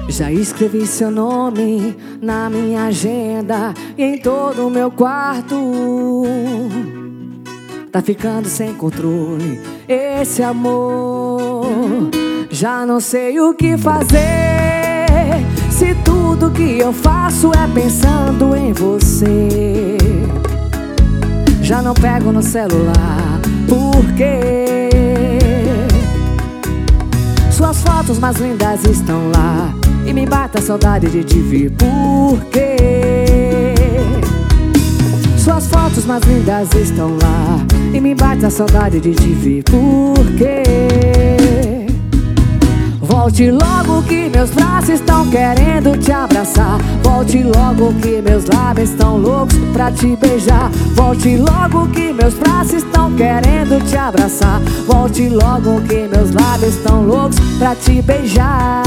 Já escrevi seu nome na minha agenda e em todo o meu quarto. Tá ficando sem controle esse amor. Já não sei o que fazer, se tudo que eu faço é pensando em você. Já não pego no celular, por quê? Suas fotos mais lindas estão lá e me bate a saudade de te ver, por quê? Suas fotos mais lindas estão lá e me bate a saudade de te ver, por quê? Volte logo que meus braços estão querendo te abraçar. Volte logo que meus lábios estão loucos pra te beijar. Volte logo que meus braços estão querendo te abraçar. Volte logo que meus lábios estão loucos pra te beijar.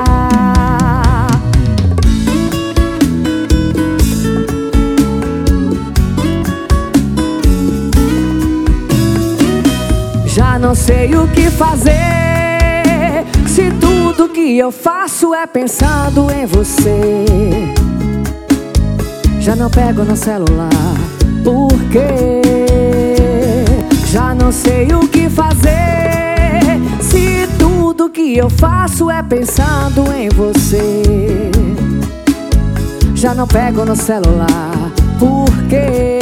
Já não sei o que fazer, se tudo que eu faço é pensando em você. Já não pego no celular, por quê? Já não sei o que fazer, se tudo que eu faço é pensando em você. Já não pego no celular, por quê?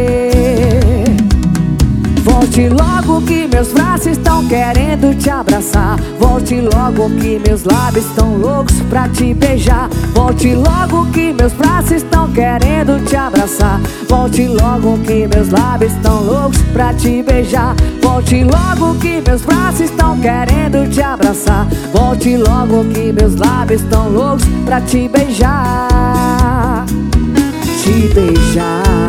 Volte logo que meus braços estão querendo te abraçar. Volte logo que meus lábios estão loucos pra te beijar. Volte logo que meus braços estão querendo te abraçar. Volte logo que meus lábios estão loucos pra te beijar. Volte logo que meus braços estão querendo te abraçar. Volte logo que meus lábios estão loucos pra te beijar. Te beijar.